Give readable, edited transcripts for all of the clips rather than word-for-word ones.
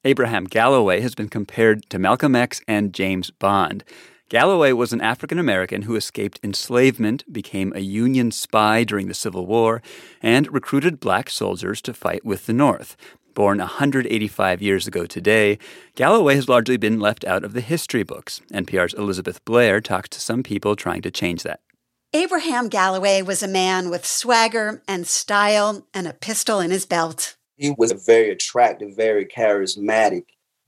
Abraham Galloway has been compared to Malcolm X and James Bond. Galloway was an African-American who escaped enslavement, became a Union spy during the Civil War, and recruited black soldiers to fight with the North. Born 185 years ago today, Galloway has largely been left out of the history books. NPR's Elizabeth Blair talked to some people trying to change that. Abraham Galloway was a man with swagger and style and a pistol in his belt. He was a very attractive, very charismatic,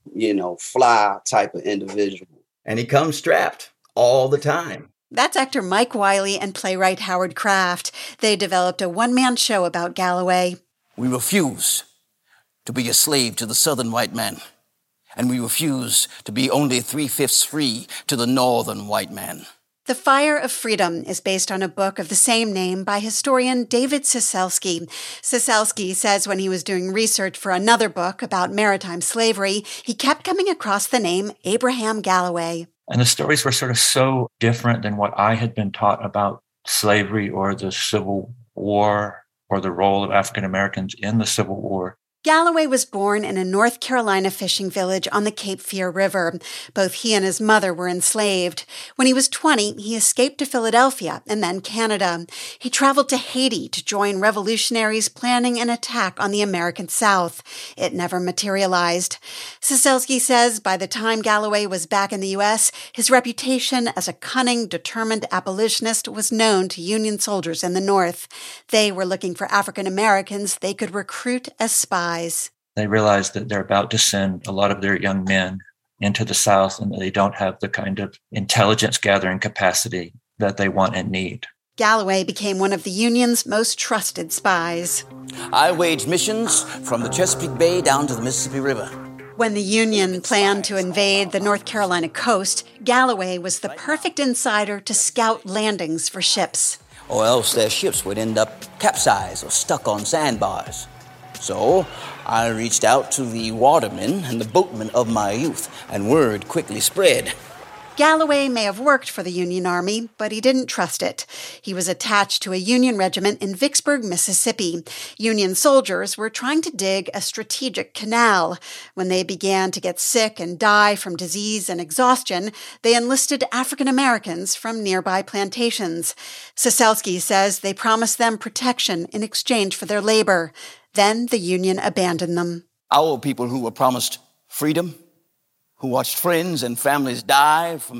fly type of individual. And he comes strapped all the time. That's actor Mike Wiley and playwright Howard Kraft. They developed a one-man show about Galloway. We refuse to be a slave to the southern white man, and we refuse to be only 3/5 free to the northern white man. The Fire of Freedom is based on a book of the same name by historian David Ciecelski. Ciecelski says when he was doing research for another book about maritime slavery, he kept coming across the name Abraham Galloway. And the stories were sort of so different than what I had been taught about slavery or the Civil War or the role of African Americans in the Civil War. Galloway was born in a North Carolina fishing village on the Cape Fear River. Both he and his mother were enslaved. When he was 20, he escaped to Philadelphia and then Canada. He traveled to Haiti to join revolutionaries planning an attack on the American South. It never materialized. Ciecelski says by the time Galloway was back in the U.S., his reputation as a cunning, determined abolitionist was known to Union soldiers in the North. They were looking for African Americans they could recruit as spies. They realize that they're about to send a lot of their young men into the South and they don't have the kind of intelligence gathering capacity that they want and need. Galloway became one of the Union's most trusted spies. I waged missions from the Chesapeake Bay down to the Mississippi River. When the Union planned to invade the North Carolina coast, Galloway was the perfect insider to scout landings for ships. Or else their ships would end up capsized or stuck on sandbars. So I reached out to the watermen and the boatmen of my youth, and word quickly spread. Galloway may have worked for the Union Army, but he didn't trust it. He was attached to a Union regiment in Vicksburg, Mississippi. Union soldiers were trying to dig a strategic canal. When they began to get sick and die from disease and exhaustion, they enlisted African Americans from nearby plantations. Ciecelski says they promised them protection in exchange for their labor. Then the Union abandoned them. Our people who were promised freedom, who watched friends and families die from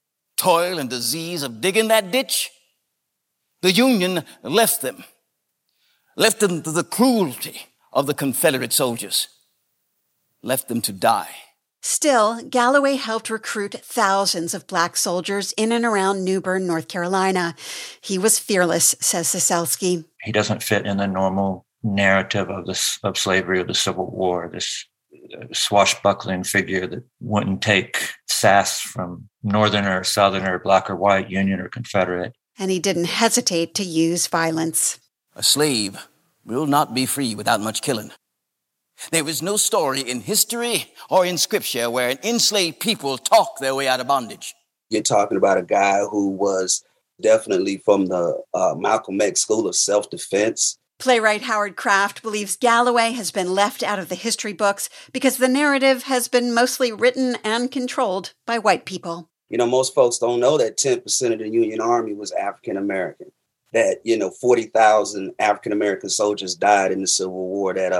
toil and disease of digging that ditch, the Union left them to the cruelty of the Confederate soldiers, left them to die. Still, Galloway helped recruit thousands of black soldiers in and around New Bern, North Carolina. He was fearless, says Ciecelski. He doesn't fit in the normal narrative of slavery or the Civil War, this swashbuckling figure that wouldn't take sass from Northerner, Southerner, black or white, Union or Confederate. And he didn't hesitate to use violence. A slave will not be free without much killing. There is no story in history or in scripture where an enslaved people talk their way out of bondage. You're talking about a guy who was definitely from the Malcolm X School of Self-Defense. Playwright Howard Kraft believes Galloway has been left out of the history books because the narrative has been mostly written and controlled by white people. Most folks don't know that 10% of the Union Army was African American, that, 40,000 African American soldiers died in the Civil War, that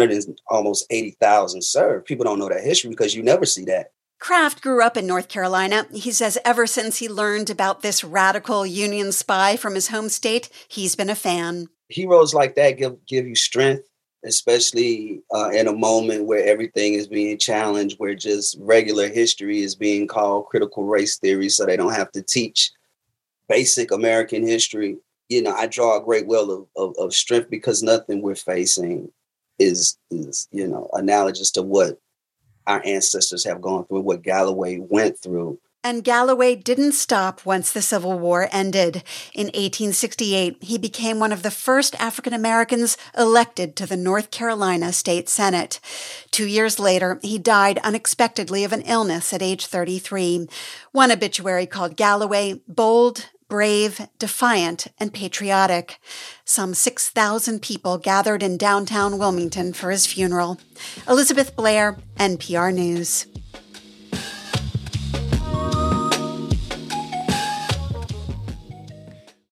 180,000 served. People don't know that history because you never see that. Kraft grew up in North Carolina. He says ever since he learned about this radical Union spy from his home state, he's been a fan. Heroes like that give you strength, especially in a moment where everything is being challenged, where just regular history is being called critical race theory, so they don't have to teach basic American history. I draw a great will of strength because nothing we're facing is analogous to what our ancestors have gone through, what Galloway went through. And Galloway didn't stop once the Civil War ended. In 1868, he became one of the first African Americans elected to the North Carolina State Senate. 2 years later, he died unexpectedly of an illness at age 33. One obituary called Galloway bold, brave, defiant, and patriotic. Some 6,000 people gathered in downtown Wilmington for his funeral. Elizabeth Blair, NPR News.